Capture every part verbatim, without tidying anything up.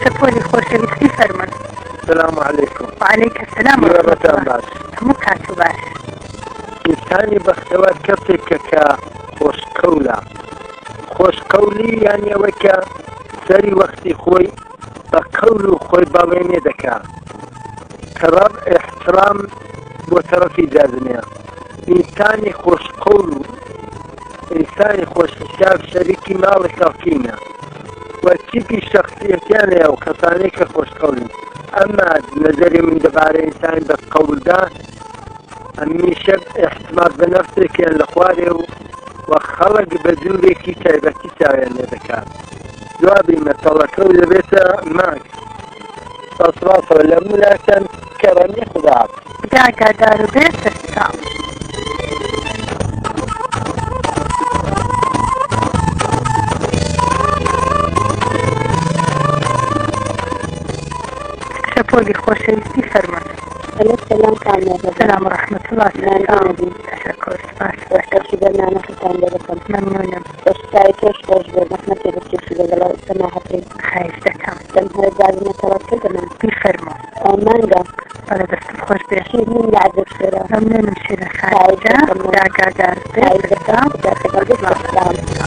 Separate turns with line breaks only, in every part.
شەپۆلی خۆشەویستی فەرمون.
السلام عليكم.
وعليك السلام ورحمة الله. هەموو کات و باش.
ئینسانی بەختەوە کەسێکە کە خۆشقەولە. خۆشقەولی یان ئەوە کە سەری وەختی خۆی بە قەول و خۆی باڵێنێ دەکا کە ڕەب احترام بۆ تەرەفی جازمەیە. ئینسانی خۆشقەول و ئینسانی خۆشحساب شەریکی ماڵی خەڵکینە و تیپی شەخصیەتیانەیە و کەسانەی کە خۆشقەولن. ئەمما نەزەری من دەبارەی ئینسانی بە قەولدا هەمیشە احتمال بە نەفسێکیان لە خوارێ و و خەڵک بە جوورێکی تایبەتی چاویان لێ دەکات. جوابی مەسەڵەکە و دەبێتە ماکس سەسڕافە لە مولاتەن کەڕەمی خودات
داگادار و بێ سەرسام. شەپۆلی خۆشەویستی فەرمون.
السلام كامل.
السلام ورحمة الله وبركاته. تشكر سپاس.
وحشتي برنامجتان لكم.
ممنونة.
وشتايتوش خوش بمحمد بكتير في جلال سماحتي.
خايف دكم.
دم هذا جازمة توكل دمان.
بفرمو.
مانجا.
بلا دست خوش بيش.
شيء من لعب الشراء.
ممنونة مشينا خايفة. داقا دار بيش. دكم.
داخل الإسلام.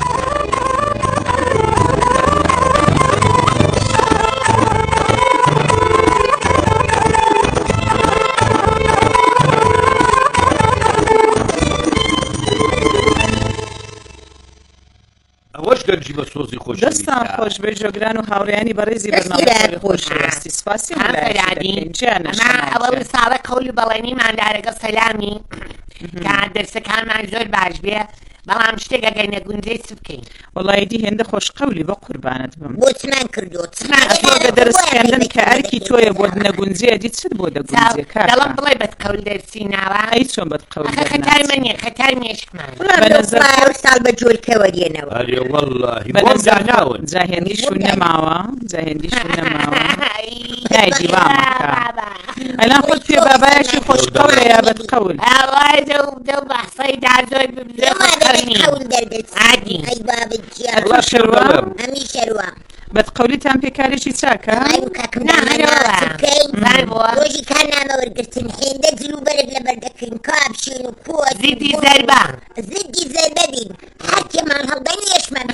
دەستان خۆش بێ جۆگران و هاوڕێیانی بەڕێزی بەرنامەی خۆشەویستی سپاسی
ئەوە ساڵە قەولی بەڵێنی ماندارەگە سەلامی کە دەرسەکانمان زۆر باش بێ بەڵام شتێکە گەی نەگونجەی چ بکەین.
وەڵای دی هێندە خۆش قەولی بە قوربانت بم
بۆ چمان کردو
ئەتۆگە دەرس خوێندن کە ئەرکی تۆیە بۆ نەگونجەیە دی چت بۆ دەگونجێ کار
دەڵم بڵێ بەدقەول دەرسی ناوە
ئەی چۆن بەدقەول
خەتار منیە خەتار مێشکمان
ساڵ بە جۆرکەوە دێنەوە
جا هێندیشون نەماوە جا هێندیشون نەماوە دای دیوامەکە ئەلان خۆت پێ بابایەکی خۆش قەولە یا بەدقەول
دەو بەحسەی دا زۆر
بەدقەولیتان پێکارێکی چاکە
ڕۆژی کار نامەوەرگرتن هێندە جلوبەرت لە بەردەکەین کابشین و پۆ
زیدی زەربە
زیدی زەربە بین هەرکێمان هەڵدەنی یەشمان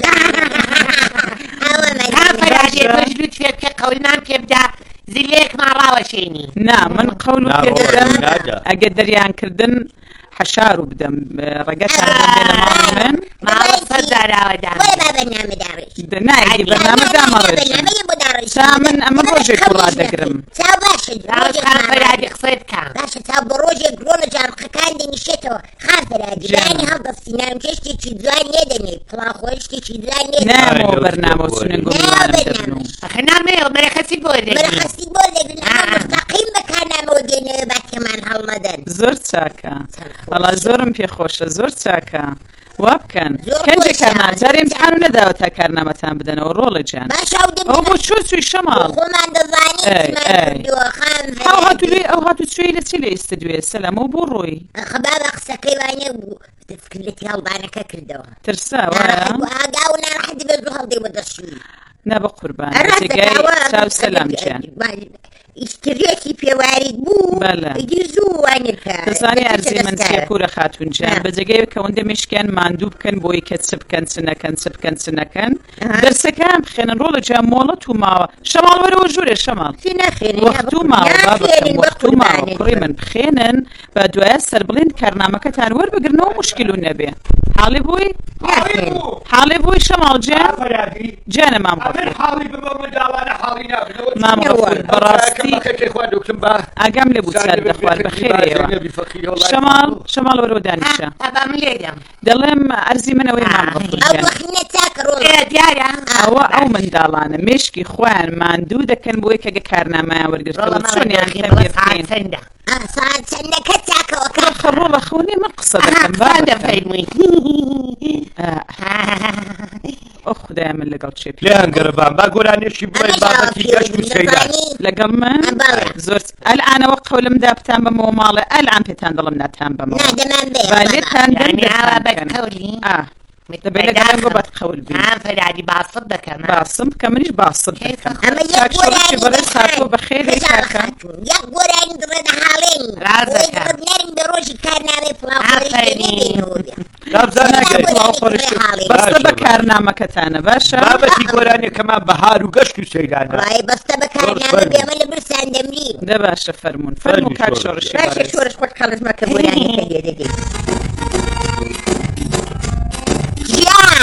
ئەوەمەفەرادێ تۆش لوت پێ بکە قەولمان پێ بدا زیلەیەکمان ڕاوەشێنی.
نا من قەول پێ دەدەم ئەگە دەریانکردن حەشار و بدەم ڕێگەتان بێنە ماڵی من
ماڵە سەرزاراوەدا
نایدی بەرنامە دامەڕێژ تا من ئەمە ڕۆژێک وڵا دەگرم
فەرادی قسەی بکەم
باشە تا بە ڕۆژێک گرۆ لە جارقەکان دەنیشێتەوە خان فەرادی لانی هەڵدەستی نامکە شتێکی جوان نێدەنێت پڵاخۆی شتێکی جوان نێ
نامەوە بەرنامە و سونێن گۆمیوانم دەبن و
نامەوە مەرەخەسی بۆ دەگرن
مەرەخەسی بۆ دەگرن مستەقیم بەکارنامەوە دێنەوە باتکەمان هەڵمەدەن
زۆر چاکە وەڵا زۆرم پێخۆشە زۆر چاکە وا بکەن کەنجێک کارمان جارێ امتحان و نەداوە تا کارنامەتان بدەنەوە ڕۆڵە جان ئەو بۆ چۆ چووی شەماڵ ئەو هاتو چوێی لە چی لە ئیستدوێ سەلامەوە بۆ ڕۆی
خەبا بە قسەکەی وانە بوو فکرەتی هەڵبانەکە کردەوە
ترسا وایە
ئاگاو ناڕەحەتی بە هەڵدەی بۆ دەشوی
نا بە قوربان جێگای چاو سەلام جیان
ئیشترێکی پێوارید بوو
دەزانێ ئەرزی من تێپورە خاتونجان بە جێگەی کەوەندە مشکیان ماندوو بکەن بۆی کە چ بکەن چ نەکەن چ بکەن چ نەکەن دەرسەکان بخێنن ڕۆڵە جا مۆڵەت و ماوە شەماڵ وەرەوە ژوورێ شەماڵ وەخت و ماوە با بکەن وەخت و ماوە کوڕی من بخێنن بە دوایە سەر بڵێن کارنامەکەتان وەربگرنەوە مشکل و نەبێ حاڵی بووی حاڵی بووی شەماڵ جیان جیانە مام مام بەڕاستی ئاگام لێ بوو چار دەخوار بەخێرەوە شەماڵ شەماڵ وەرەوە دانیشە دەڵێم ئەرزی منەوەی مام ئەوە ئەو منداڵانە مشکی خۆیان ماندوو دەکەن بۆی کەگە کارنامەیان وەرگرتەوە چۆنیان تەبیێ بکەین خەڕۆڵە خەونێ من قسە دەکەم با دەفەرمووی ئەو خودایە من لەگەڵ چێ
پێیان گەرەبان با گۆرانێکی بڵێ بابەتی گەشت و سەیدان
لەگەڵ من زۆر ئەلعانەوە قەولمدا بتان بەمەوە ماڵێ ئەلعان پێتان دەڵم ناتان بەمەوە بالێتان
دەنیاوە بەدقەولی
دەبێت لەگەڵم بۆ بەدقەول بین
ئەم فەرادی باسڵ دەکەم
باسم بکە منیش باسم دەکەم
ئەمە یەک
کاکشۆڕشی بەڕێز هاتووە بەخێر
خەجاڵە
کاکە
خاتوون یەک گۆرانی دڕێدە هاڵێنی
ڕاز دەکەم.
نەرم بە ڕۆژی کارنامەی
ئافرین.
نابزانەگەی
بەستە بە کارنامەکەتانە باشە
بابەتی گۆرانێکەکەمان بەهار و گەشت و سەیرانە
وای بەستە بە کارنامە بێمە لە برسان دەمرین
دە باشە فەرمونون فەرموو کاکشۆڕشی
باشە
بەڕێز
شۆڕش خۆت خەڵزمەکە گۆرانەکە لێ دەدەیت ژیان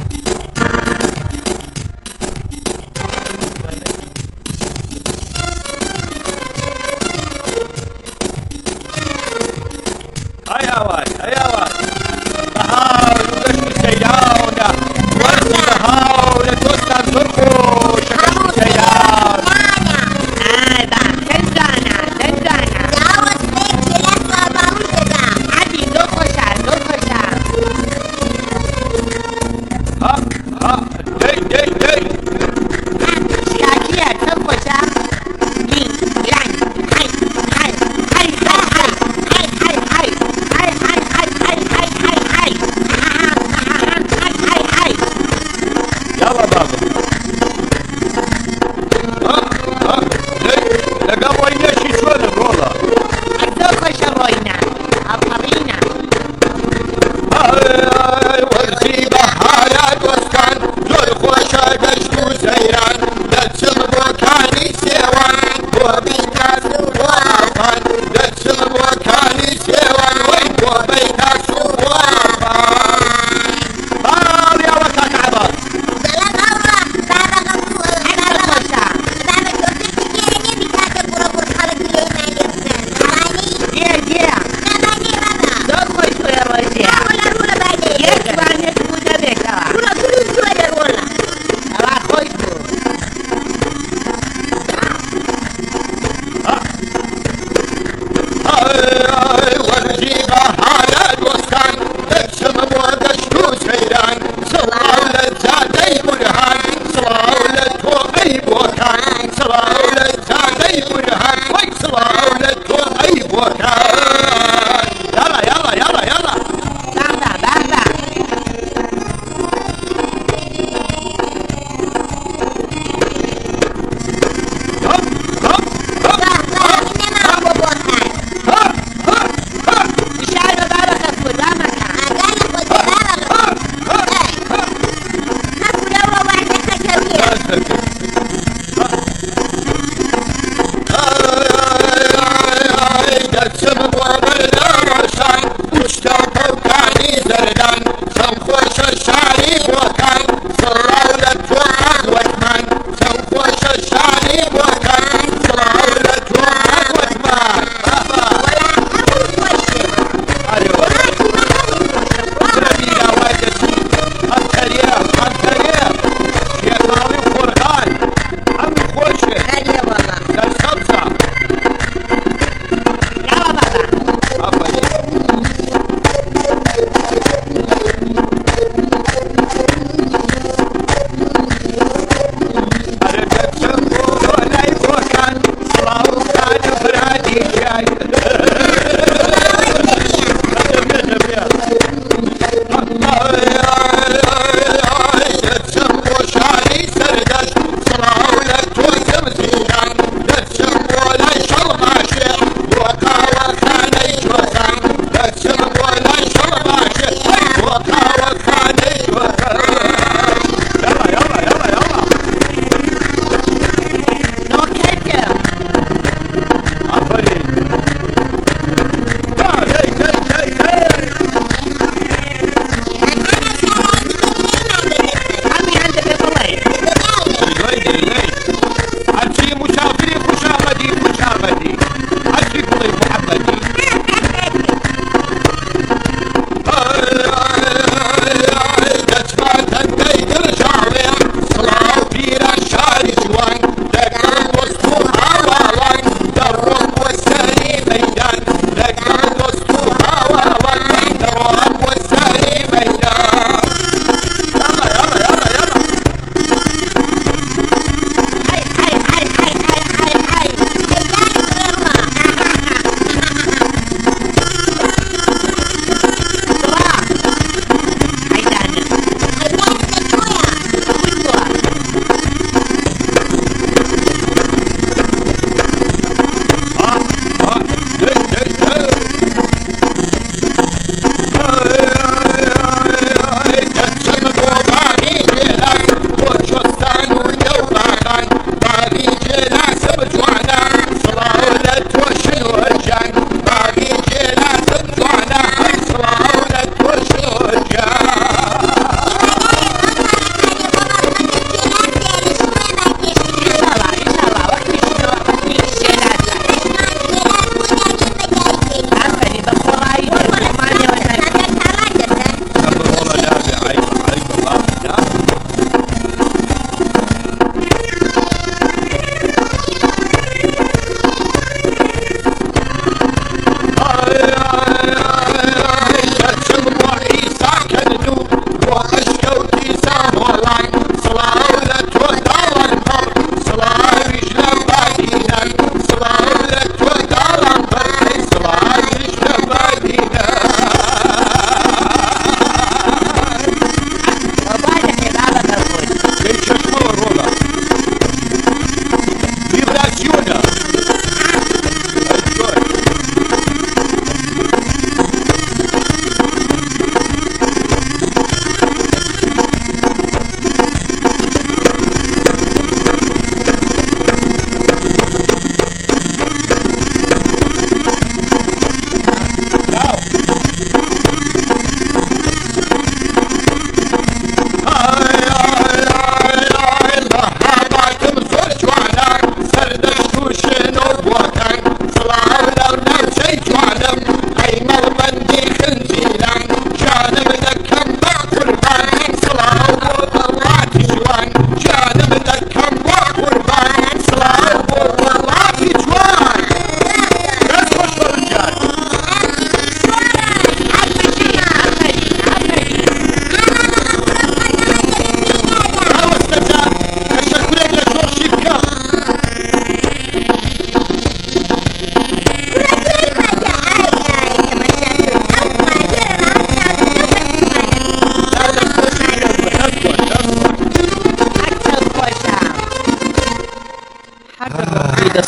ئایاوان ئایاوان بەهار و گەشت و سەیرانە وەرزی بەهاو لە دۆستان زۆر خۆشە گەشت و سەیران
ئای با خەزانە خەزانە
داوەست بێکی لە ساباوی دەدا
عەبی زۆر خۆشحال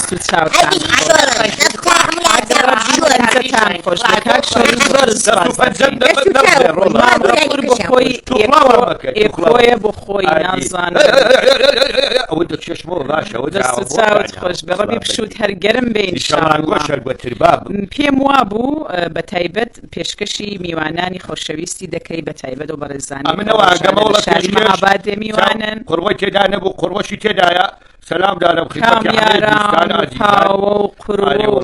دەست و چاوتان
ئەدی شۆڕە دەست و
ڕەبیتان خۆش لە کاک شۆڕ زۆر سپاس
توخڵاوە
بۆ خۆی ئێکۆیە بۆ خۆی نازانم
ئەوە دە چێشمەوە باشەوە
دەست و چاوت خۆش بە ڕەبی پشوت هەرگەرم بێ ئینشاڵڵا پێم وا بوو بە تایبەت پێشکەشی میوانانی خۆشەویستی دەکەی بە تایبەت و بەڕێزانی شاری مەهابادێ میوانن
قڕوە تێدا نەبوو قڕوەشی تێدایە سەلام دارم
کامیاران پاوە و قڕوە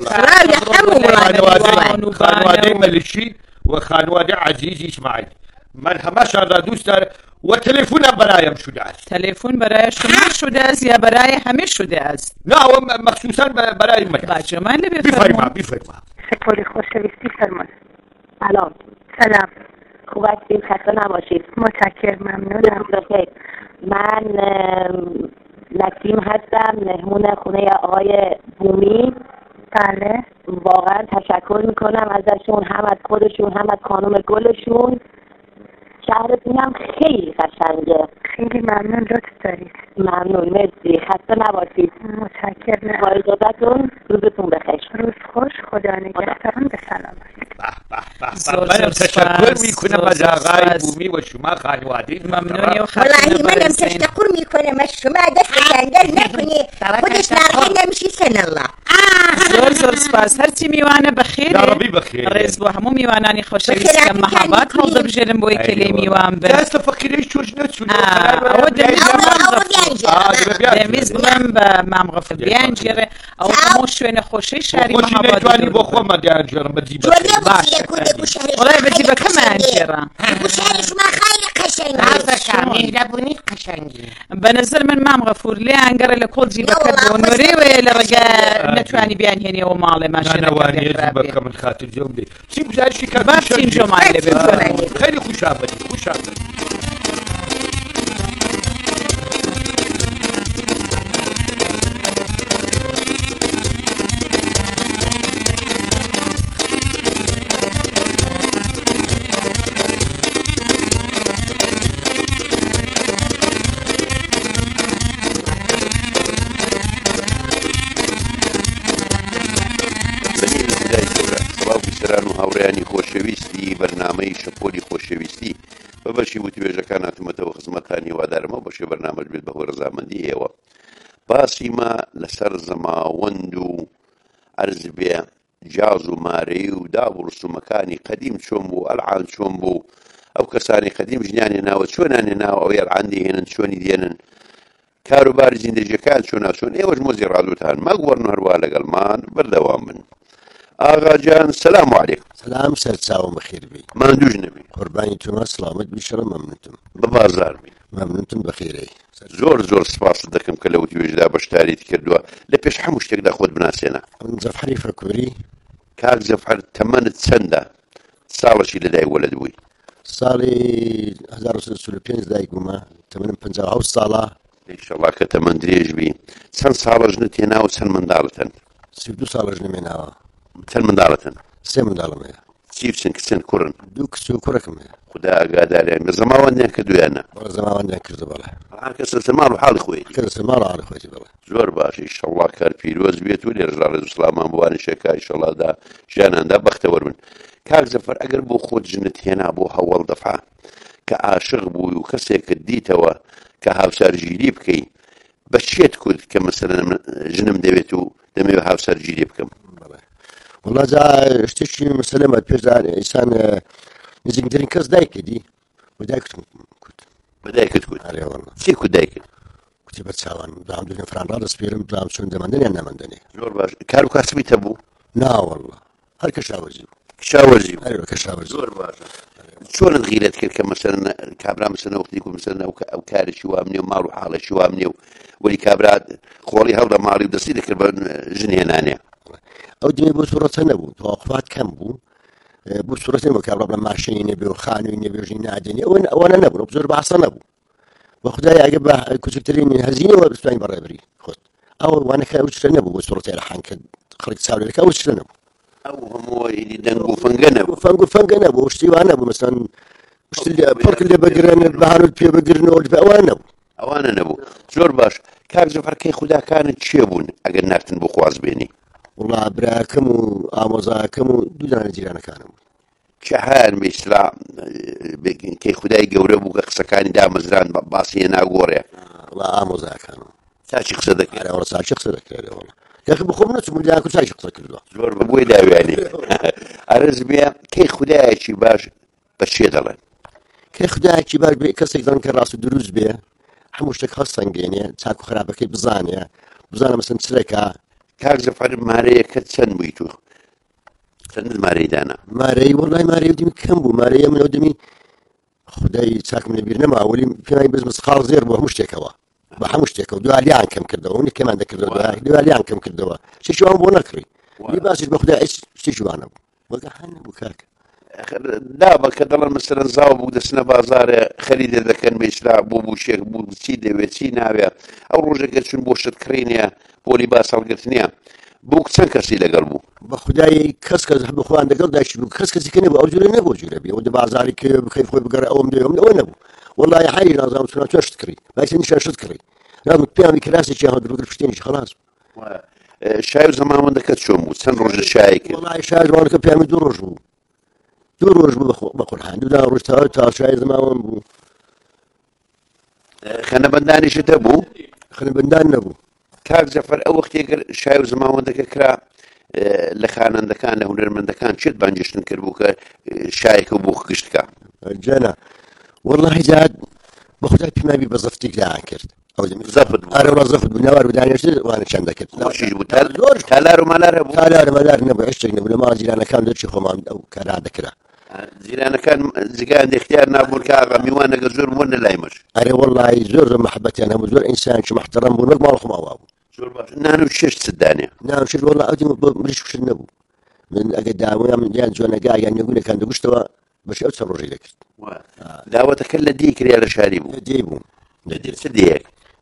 خانوادەی مەلشی و خانوادەی عەزیزی ئیسماعیل من هەماشان را دوست دارم و تەلێفۆنم بەرایەم شوده است
تەلێفۆن بەرایە شما شوده است یا بەرایە هەمێ شوده است
ناوە مەخصوصان بەرای من
باجەمان لەبێ
بیفەرما بیفەرما
سپۆلی خۆشەویستی فەرمون
سلام
سلام
خوب هستید خسته نباشید
متشکر ممنونم
بخیر من نسیم هستم مهمون خونه آقای بومی
بله
واقعا تشکر میکنم ازشون هم از خودشون هم از خانم گلشون شهرتون هم خیلی قشنگه
خیلی ممنون لطف دارید
ممنون مرسی خسته نباشید
متشکرم
با اجازتون روزتون بخیر
روز خوش خدا نگهدارتون به سلامت
منم تشکر میکنم از آقای بومی و شما خانواده
ممنونی و
والله منم تشکر میکنم از شما دست جنگل نکنی خودش نرخی نمیشی سن الله
زۆر زۆر سپاس هەرچی میوانە بەخێر ڕێز بۆ هەموو میوانانی خۆشەویست کە مەهاباد هەڵدەبژێرن بۆی کە لێ میوان بن
دەستە فەقیرەی چۆش نەچوون
ئەوە دەویست بڵێم بە مامغەفر بیانگێڕێ ئەو هەموو شوێنە خۆشەی شاری مەهاباد
نەتوانی بۆ خۆمە دیانگێڕم بە جیبەکەی
وڵای بە جیبەکەمان گێڕە
شما خیلی قشنگی
مهربونی قشنگی
بە نەزەر من مامغەفور لێیان گەڕێ لە کۆڵ جیبەکەت بۆ نۆرێوەیە لە ڕێگە نەتوانی بیان هێنیەوە ماڵێ
ماشێنەوانێ جیبەکە من خاتر جێم بێ چی گوزارشی کە
بابچین جۆمان لێبێ
خیلی خوشابەتی خوشابەتی
هاوڕێیانی خۆشەویستی بەرنامەی شەپۆلی خۆشەویستی بە بەشی وتوێژەکان هاتوومەتەوە خزمەتانی وادارمەوە بەشی بەرنامەش بێت بەهۆی ڕەزامەندی ئێوە باسی ما لەسەر زەماوەند و عەرز بێ جاز و مارەی و داو و ڕسومەکانی قەدیم چۆن بوو ئەلعان چۆن بوو ئەو کەسانی قەدیم ژنیانی ناوە چۆنانی ناوە ئەوەی ئەلعان دێهێنن چۆنی دێنن کاروباری زیندەجیەکان چۆنا چۆن ئێوەش مۆزی ڕادوتان مەگوەڕن هەروە لەگەڵمان بەردەوام من ئاغا جان سلام علیکم
سلام سەرچاوم بەخێر بی
ماندووش نەبی
قوربانی تۆمە سڵامەت بیشەڕە مەمنونتم
بە بازار بی
مەمنونتم بەخێرەی
زۆر زۆر سپاست دەکەم کە لە وتوێژدا بەشداریت کردووە لە پێش هەموو شتێکدا خۆت بناسێنە
زەفحەری فەکووری
کاک زەفحەر تەمەنت چەندە ساڵەشی لەدایک وەلەد بووی
ساڵی هەزار و سەد و چل و پێنج دایک بوومە تەمەنم پەنجا و حەوت ساڵە
ئینشەڵڵا کە تەمەن درێژ بی چەند ساڵەژنت هێنا و چەند منداڵتن
سی و دوو ساڵەژنم هێناوە
چەند منداڵتن
سێ منداڵم هەیە
چی بچن کچن کوڕن
دوو کچ و کوڕەکەم هەیە
خدا ئاگاداریان بە زەماوەندیان کردویانە
بەڵە زەماوەندیان کردو بەڵێ
کەسە سەماڵ و حاڵی خۆیەتی
کەسە ماڵ حاڵی خۆیەتی بەڵێ
زۆر باش ئینشەڵڵا کار پیرۆز بێت و لێرژا ڕێز و سڵامان بوانی شێکا ئینشەڵڵادا ژیاناندا بەختەوەر بن کاک زەفەر ئەگەر بۆ خۆت ژنت هێنا بۆ هەوڵ دەفعا کە عاشق بووی و کەسێکت دیتەوە کە هاوسەرگیری بکەی بە چێت کورد کە مەسەلەن ژنم دەوێت و دەمەوێت هاوسەرگیری بکەم
وڵا جا شتێکی مەسەلەمە پێشدا ئینسان نزیکترین کەس دایکێتی بە دایکتم کوت
بە دایکت کوت
ئەرێ وەڵا
چی کوت دایکت
کوتی بە چاوان دام دوێن فران ڕادەسپێرم دام چۆن دەمەندنیان نامەندنێ
زۆر باش کار و کاسبی تەبوو
ناوەڵا هەر کەشاوەرزی بوو
کشاوەرزی
هەر کەشاوەرزی
زۆر باشە چۆنت غیرەت کرد کە مەسەلەن کابرا مەسەلەن وەختی کو مەسەلەن ئەو کارێکی وام نییە و ماڵ و حاڵێکی وام نییە و وەلی کابرا خۆڵی هەڵدا ماڵی و دەستی دەکرد بە ژن هێنانێ
ئەو دمێ بۆ سوورەتە نەبوو تەواقفات کەم بوو بۆ سوورەت نەبوو کابرا بڵێ ماشینی نەبێ و خانووی نەبێ و ژنی نادێنێ ئەوانە نەبوون زۆر بەحسە نەبوو بە خودای ئەگە بە کوچکترین هەزینەوە بتوانین بەڕێبری خۆت ئەو وانەکە ئەو شتە نەبوو بۆ سوورەتی ڕەحان کرد خەڵک چاودێکە ئەو شتە نەبوو
ئەو هەمووی دەنگ و فەنگە نەبوو
فەنگ و فەنگە نەبوو شتی وان نەبوو مەسەن پڕک لێ بگرن بەهانوت پێ بگرنەوە ئەوانە نەبوو
ئەوانە نەبوو زۆر باش کاک زەفەر کەی خوداکانت چێ بوون ئەگەر نارتن بۆ خواز بێنی؟
وڵا براکەم و ئامۆزاکەم و دوو دانە جیرانەکانم
چه هەیان بەئیسلا کەی خودای گەورە بوو کە قسەکانی دامەزران باسی هێنا گۆڕێ
وڵا ئامۆزاکانم
چاچی قسە دەکرێت
وڵا چاچی قسە دەکرێت وڵا کەخ بخۆم نەچم لیان کو چاچی قسە کردووە
زۆر بەبووی داوێنێ ئەرز بێ کەی خودایەکی باش بە چێ دەڵێن؟
کەی خودایەکی باش بێ کەسێک دەڵێن کە ڕاست و دروست بێ هەموو شتێک هەڵسەنگێنێ چاک و خراپەکەی بزانێ بزانە مەسەن چرەکە.
کاک زەفەر مارەیەکە چەند بووی تو؟ چەند مارەی دانا؟
مارەی وەڵای مارەی دمی کەم بوو مارەیە منەوە دەمی خدای چاکم لەبیر نەما وەلی پێی بزمس خاڵ زێر بۆ هەموو شتێکەوە بە هەموو شتێکەوە دوالیان کەم کردەوە اونی کەمان دەکردەوە دوالیان کەم کردەوە شێشوان بۆ نەکڕی لی باسیش بە خدای هیچ شتێکی جوانە بوو وەگە هەن نەبوو کاک
دابە کە دەڵێن مەسەلەن زاوە بوو دەچنە بازارێ خەریدە دەکەن بەئیسلا بۆ بوشێک بوو چی دەوێت چی ناوێت ئەو ڕۆژێکە چون بۆ شت کڕینیە بۆ لیباس هەڵگرتنیە بوو چەند کەسی لەگەڵ بوو؟
بە خدای کەس کەس بخوان لەگەڵ داشتی بوو کەس کەسی کە نەبوو ئەو جورە نەبوو جورە بێ دە بازاری کە بخەی خۆی بگەڕێ ئەوم دێ ئەوە نەبوو وەڵای حەیری نازانم چۆن چۆن شت کڕی بایسە نیشان شت کڕی نازانم پیامی کراسێکی هەڵگر بگرت پشتێنیش خەلاص
شای و زەماوەندەکەت چۆن بوو؟ چەند ڕۆژ شای کرد؟
وەڵای شای زەماوەندەکە پیامی دوو ڕۆژ بوو دوو ڕۆژ بوو بە قورحان دوو ڕۆژ تا تا شای زەماوەند بوو.
خەنەبەندانیشت هەبوو؟
خەنەبەندان نەبوو.
کاک زەفەر ئەو وەختێگەر شای و زەماوەندەکە کرا لە خانەندەکان لە هونەرمەندەکان چێت بانگێشتن کرد بوو کە شایەکە بۆ گشتکە؟
جەنا وەڵڵاهی جات بە خودای پیمابی بە زەفتێک لایان کرد
زەفت بوو
ئارە وڵا زەفت بوو ناوار بدانێشت وانە چەند دەکرد
خۆشیش بوو زۆر تالار و مالار هەبوو
تالار مەلار نەبوو هیچ شتێک نەبوو لە ماڵ جیرانەکان دەرچی خۆمان ئەو کارا دەکرا
جیرانەکان جگایان اختیار نابوون کە ئاغا میوان ئەگەر زۆر بوون لە لای مەش
ئەرێ وەڵڵاهی زۆر زۆر مەحەبەتیان هەبوو زۆر ئینسانێکی محتەرەم بوو وەک ماڵ خۆماوا بوو
زۆر باش نان و شێش چ دانێ
نان شێش وەڵڵا ئەو بۆ مریش کوشت نەبوو من ئەگەر داوایان من یان جوانەگا یان نێگونەکان دەگوشتەوە بەش ئەو چەند ڕۆژی دەکرد
داوەتەکە لە دی کریا لە شاری بوو
دێ بوو
چ دێک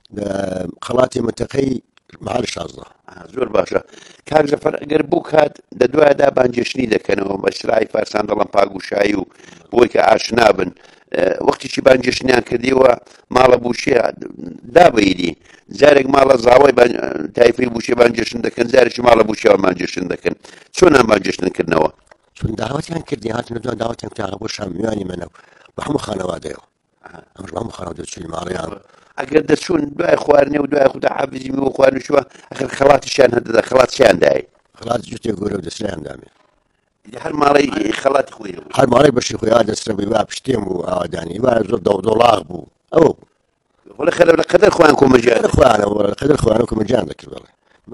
خەڵاتی منتەقەی محل شازدە
زۆر باشە کاک زەفەر ئەگەر بوو کات لە دوایدا بانگێشتنی دەکەنەوە بە ئیسلاحی فارسان دەڵێن پاگوشایی و بۆی کە ئاشنا بن وەختێکی بانگێشتنیان کردیوە ماڵە بوشێ دابەیدی جارێک ماڵە زاوای تایفەی بوشێ بانگێشتن دەکەن جارێکی ماڵە بوشێوە بانگێشتن دەکەن چۆنان بانگێشتنکردنەوە؟
چون داواتیان کردی هاتنە دوان داواتیان کراوە بۆ شامیوانی منە بە هەموو خانەوادەیەوە ئەمەش بە هەموو خانەوە دەچووی ماڵیان
ئەگەر دەچوون دوای خواردنێ و دوای خوددا حافزی میوە خواردنشوە ئەخر خەڵاتیشیان هەدەدا خەڵاتیان دای
خەڵات جوتێک گەورە و دەسریان دامێ
هەر ماڵی خەڵاتی خۆی
هەر ماڵی بەشی خۆیان دەسرە بووی وا پشتێم بوو ئاوادانی وا زۆر دەوڵاغ بوو ئەوە
بوو خەلە لە قەدەر خۆیان کۆمەجیان
خوانەوە لە قەدەر خۆیان کۆمەجیان دەکرد بەڵێ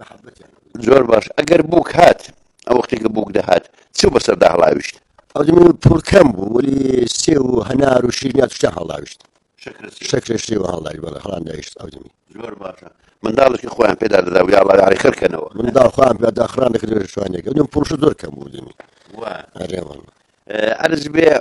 زۆر باش ئەگەر بووک هات ئەو وەختێکە بووک دەهات چ بەسەردا هەڵاویشت؟
ئەو دەمێ پوڵ کەم بوو وەلی سێ و هەنار و شیرینات شتیان هەڵاویشت شەکرە شتێ و هەڵداری بەڵێ هەڵان دایشت ئەو دەمی
زۆر باشە منداڵێکی خۆیان پێدا دەدا و یاڵا یاری خەرکەنەوە
منداڵ خۆیان پێدا خڕان دەکرد شوانێک ئەو دەم پوڵش زۆر کەم بوو دەمی ئەرێ وەڵڵا
ئەرز بێ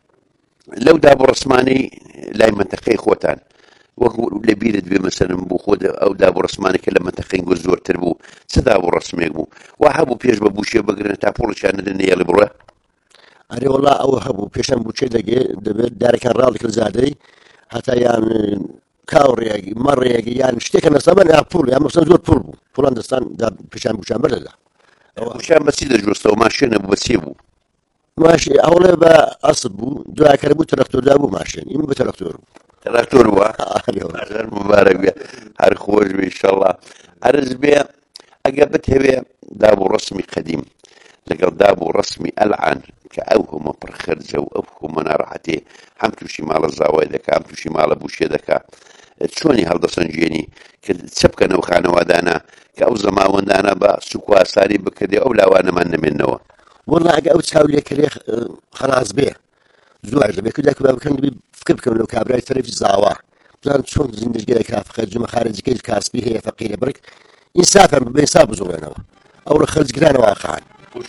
لەو دابڕسمانەی لای منتەقەی خۆتان وەکو لە بیرت بێ مەسەلەن بوو خۆ ئەو دابڕسمانێکە لە منتەقەی گۆ زۆرتر بوو چ دابڕسمێک بوو وا هەبوو پێش بە بوشێ بگرن تا پوڵیان نەدەن نێڵی بڕە؟
ئەرێ وەڵڵا ئەوە هەبوو پێشەم بوو چێ دەگێ دەبێت دارەکان ڕاڵێکرد زادەی هەتا یان کاوڕێکی مەڕێکی یان شتێکە نەسەبەن یا پوڵ یان مەسەن زۆر پوڵ بوو پوڵان دەستان پێشان بوشان بەردەدا
بوشان بەچی دەجوستەوە ماشێنە بوو بەچێ بوو؟
ماشی ئەوڵێ بە ئەسب بوو دوایکەرە بوو تەرەکتۆردا بوو ماشێن ئیم بە تەرەکتۆر بوو
تەرەکتۆر وە مبارەک بێ هەر خۆش بێ ئینشەڵڵا ئەرز بێ ئەگە بتهەوێ دابوو ڕسمی قەدیم لەگەڵ دابوو ڕسمی ئەلعان کە ئەو هەمە پڕخەرجە و ئەو هەمە ناڕەحەتێ هەم تووشی ماڵە زاوای دەکا هەم تووشی ماڵە بوشێ دەکا چۆنی هەڵدەسەنجێنی کە چ بکەنە ئەو خانەوادانە کە ئەو زەماوەندانە بە سوک و ئاساری بکردێ ئەو لاوانەمان نەمێننەوە
وەڵڵا ئەگە ئەو چاو لێکرێ خەلاص بێ زۆر دەبێت کە داکە بکەن دەبێت فکر بکەم لەو کابرای تەرەفی زاوا بزانم چۆن زیندگی دەکا خەرجمە خارجیەکەی کاسبی هەیە فەقیرە برک ئینسافیان بە ئینساف بزۆڵێنەوە ئەو ڕە خەرج گرانە واقعان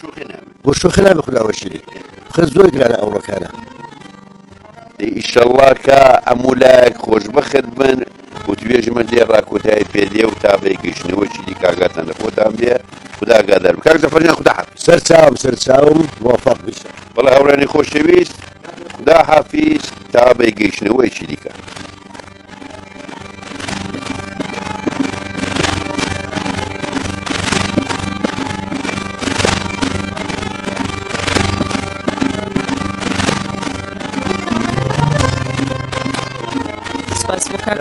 بۆ شۆخە نابێ خوداوەشیری خەرج زۆر گرانە ئەو ڕەکانە
ئینشەڵڵا کە هەموو لایەک خۆشبەخت بن و توێژمە لێ ڕاکۆتایی پێدێ و تا بێ گەیشتنەوەی چی کاگاتان لە خۆتان بێ خدا ئاگادار بکە کاک زەفەریان خدا حافیز
سەرچاوم سەرچاوم موفق بیشە
بەڵێ هەوڕێنی خۆشەویست خدا حافیز تا بێ گەیشتنەوەی چی دیکە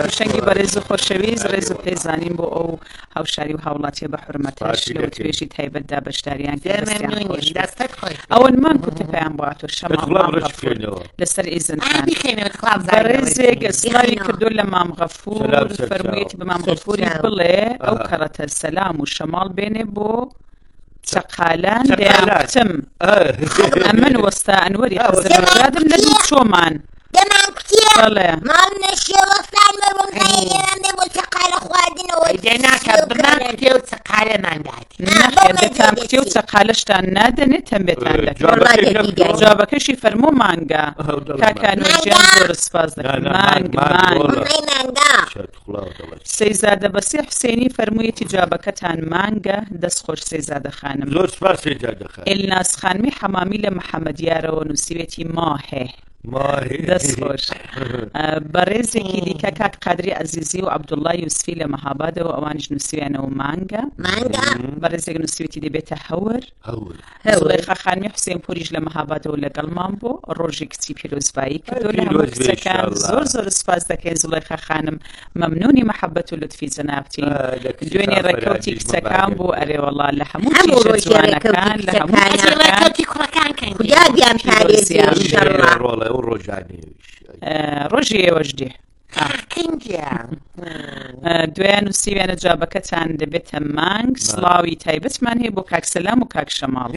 خۆشەنگی بەڕێز و خۆشەویست ڕێز و پێزانین بۆ ئەو هاوشاری و هاوڵاتیە بە حورمەتەش لەو توێژی تایبەتدا بەشداریان ئەوەن مان کوتەپیان بڵاتۆ شەماڵ لەسەر ئیزنتان بەڕێزێک سڵاوی کردو لە مام غەفور فەرموویەتی بە مام غەفوری بڵێ ئەو کەڕەتە سەلام و شەماڵ بێنێ بۆ چەقالان دەیانقتم ئەمن وەستا ئەنوەری خەزەرجادم لە دوو چۆمان
دەمان کوتیە ماڵ نەشیە وەختان مەڕۆم هەیەێنێ بۆ چەقالە خواردنەوەی
دێناکە بمان کتێ و چەقالەمان دات
نەخێر دەتان کتێ و چەقالەشتان نادەنێت تەمبێتان دەکەن جوابەکەشی فەرموو مانگا کاکانوژیان زۆر سپاس دەکەن مانگ مانگ سەیزادە بەسێ حوسێنی فەرموویەتی جوابەکەتان مانگە دەست خۆش سەیزادە خانم
زۆر سپاس سەیزادە خانم
ئێلناس خانمی حەمامی لە محەممەدیارەوە نووسیوێتی ماهێ دەست خۆش بەڕێزێکی دیکە کاک قادری عەزیزی و عەبدوڵڵا یوسفی لە مەهابادەوە ئەوانیش نووسیویانەوە مانگە بەڕێزێک نووسیوێتی دەبێتە هەور زوڵەیخا خانمی حوسێن پوریش لە مەهابادەوە لەگەڵمان بوو ڕۆژی کچی پیرۆزبایی کردو لە هەموو کچەکان زۆر زۆر سپاس دەکەین زوڵەیخا خانم مەمنونی مەحەبەت و لوتفی جەنابتی دوێنێ ڕێکەوتی کچەکان بوو ئەرێ وەڵا لە هەموو تیژە جوانەکان لە هەموو
ڕۆڵە ئەو ڕۆژانی
ڕۆژی ئێوەش دێ دوایان نووسیویانە جوابەکەتان دەبێتە مانگ سڵاوی تایبەتمان هەیە بۆ کاک سەلام و کاک شەماڵ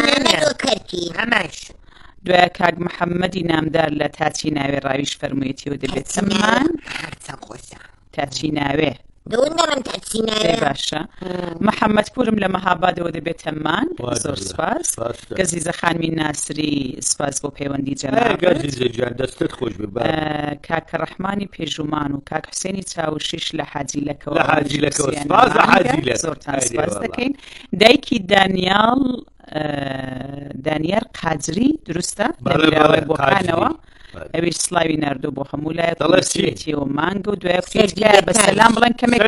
دوای کاک محەممەدی نامدار لە تاچی ناوێ ڕاویش فەرموویەتی و دەبێتە مانگ تاچی ناوێ باشە محەممەد پورم لە مەهابادەوە دەبێتە مانگ زۆر سپاس گەزیزە خانمی ناسری سپاس بۆ پەیوەندی
دەستت خۆش
کاکە ڕەحمانی پێژومان و کاک حوسێنی چاوشیش لە حاجیلەکەوە زۆرتان سپاس دەکەین دایکی دانیال دانیار قاجری دروستە لەراوی بۆکانەوە ئەویش سڵاوی ناردوو بۆ هەموو لایەک نووسیوێتی و مانگ و دوای کوتێکە بە سەلام بڵێن کەمێک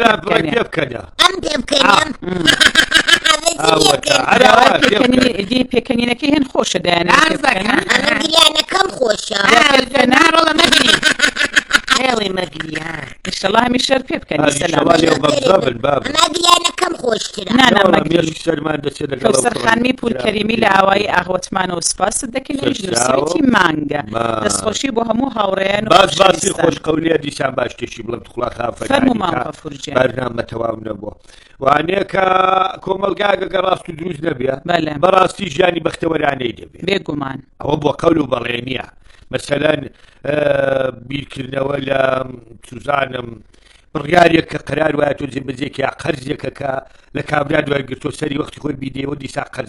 دی پێکەنینەکەی هێن خۆشە
دایانەکەم خۆشە
ئینشەڵڵا هەمیشە پێ بکەنی سەلام
مەگریانەکەم خۆشترە
کەوسەر خانمی پولکەریمی لە ئاوایی ئاغوەتمانەوە سپاست دەکەین ئەویش نووسیوێتی مانگە دەستخۆشی بۆ هەموو هاوڕێیان
باسی خۆشقەولیە دیسان باش تێشی بڵم توخڵا
خافەرمومان
بەرنامە تەواو نەبووە وانەیە کە کۆمەلگاگەگە ڕاست و دروست نەبێ بەڕاستی ژیانی بەختەوەرانەی دەبێت
بێگومان
ئەوە بۆ قەول و بەڵێنیە مەسەلەن بیرکردنەوە لە سوزانم بڕیارێک کە قەرار وایە تۆ جێبەجێک یا قەرزێکە کە لە کابرا دوای گرتۆ سەری وەختی خۆی بیدێەوە دیسا قەرز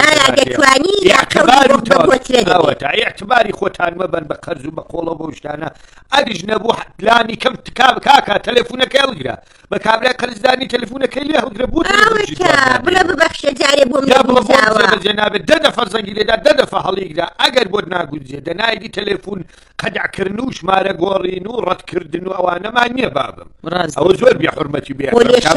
اعتباری خۆتان مەبەن بە قەرز و بە قۆڵە بۆ شتانە ئەگەش نەبوو پلانی کەم کاکە تەلەفۆنەکەی هەڵگرە بە کابرا قەرزدانی تەلەفۆنەکەی لێ هەڵگرە بوو
بڵێ ببەخشە جارێ بۆم
جەنابێت دە دەفە زەنگی لێدا دە دەفە هەڵیگرا ئەگەر بۆت ناگوزیێ دەنایدی تەلەفۆن قەدەعکردن و ژمارە گۆڕین و ڕەتکردن و ئەوانەمان نییە بابم ئەوە زۆر بێ حورمەتی بێ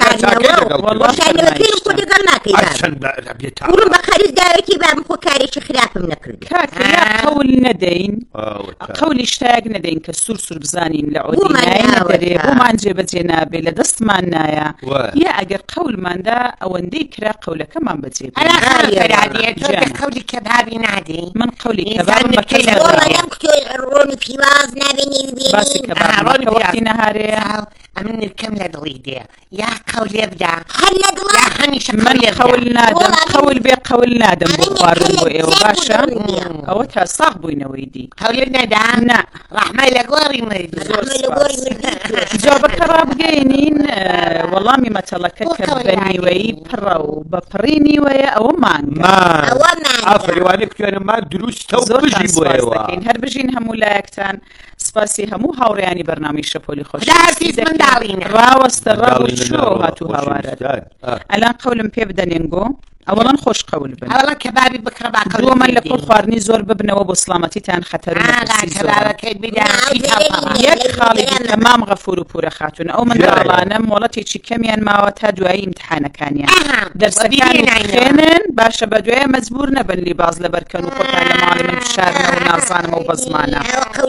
بە خەریزداوێتی بام خۆ کارێکی خراپم نەکرد
قەول نەدەین قەولی شتایەک نەدەین کە سوور سوور بزانین لە عۆدی نەدەرێ بۆمان جێبەجێ نابێ لە دەستمان نایە یا ئەگەر قەولماندا ئەوەندەی کرا قەولەکەمان بەجێ
قەولی کەبابی نادەین
من قەولی کەبابم بەکەی
ڕۆنی پیواز نابێنی
باسی کەباب وەختی نەهارەیە
ئەمن کەم لە دڵی دێ یا قەولێ بدا
من قەول نادەم قەول بێ قەول نادەم بۆ خواردن بۆ ئێوە باشە ئەوە تا ساغ بووینەوەی دی
قەولێ نەدا
نا
ڕەحمە لە گۆڕی مردی
جوابەکە ڕابگەینین وەڵامی مەتەڵەکە کە بە نیوەیی پڕە و بە پڕی نیوەیە ئەوە مانگە
ئافریوانی کوێنە مان دروستە و بژی بۆ ئێوە
هەر بژین هەموو لایەکتان سپاسی هەموو هاوڕێیانی بەرنامی شەپۆلی خۆش ڕاوەستە ڕاوەشۆ هاتوو هاوارە ئەلان قەولم پێ بدەنێنگۆ ئەوەڵەن خۆش قەول بن
ئەوڵە کەبابی بکڕە با
دووە من لە کۆڵ خواردنی زۆر ببنەوە بۆ سڵامەتیتان خەتەر
کەبابەکەی بدە
یەک خاڵی تەمام غەفور و پورە خاتون ئەو منداڵانە مۆڵەتێکی کەمیان ماوە تا دوایی ئیمتحانەکانیان دەرسەکان خوێنن باشە بە دوایە مەجبور نەبن لیباز لەبەرکەن و خۆتان لە ماڵی من فشارنەوە نازانمە و بەزمانە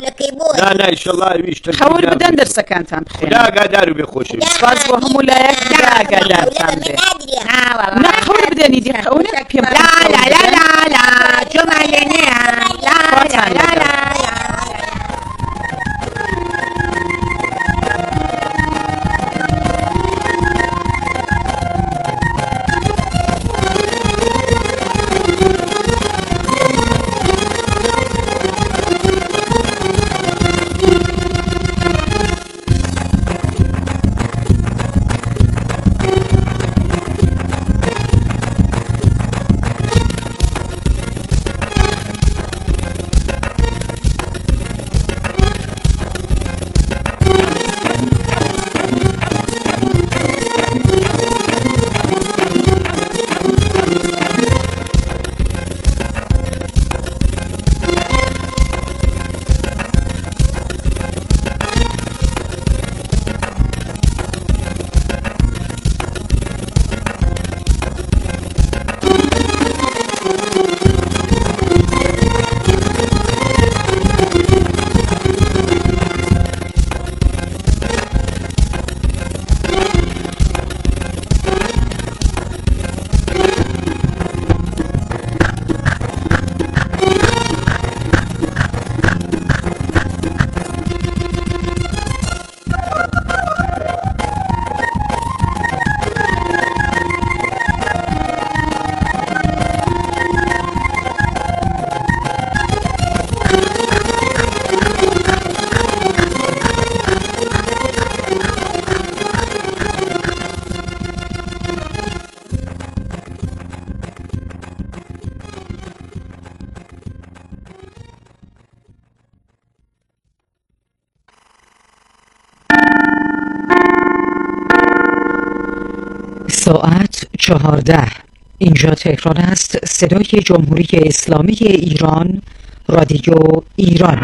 خەور بدەن دەرسەکانتان بخێن
ئاگادار و بێخۆشی
سپاس بۆ هەموو لایەک خدا ئاگادارتان بێ نە خەور بدەنی دی خەونە پێم
لا لا لا لا لا جۆمان لێ نییە لا لا لا لا
ساعت چهارده. اینجا تهران است. صدای جمهوری اسلامی ایران، رادیو ایران.